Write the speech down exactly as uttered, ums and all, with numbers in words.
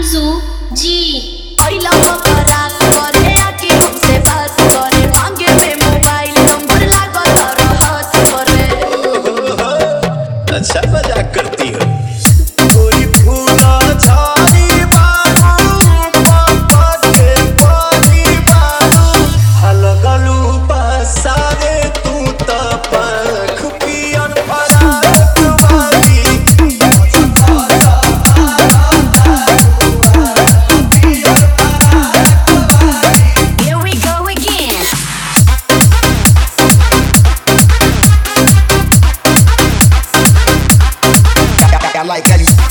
अंजू जी पहिला मकरात करे आके हमसे बात करे मांगे में मोबाइल नंबर लागल रहत करे। अच्छा मजाक करती हो। कोई फूला झाड़ी बारू पकड़ के पानी बारू हलगलू बसारे तू त पंख पियर फराक वाली। Here we go again. I like how you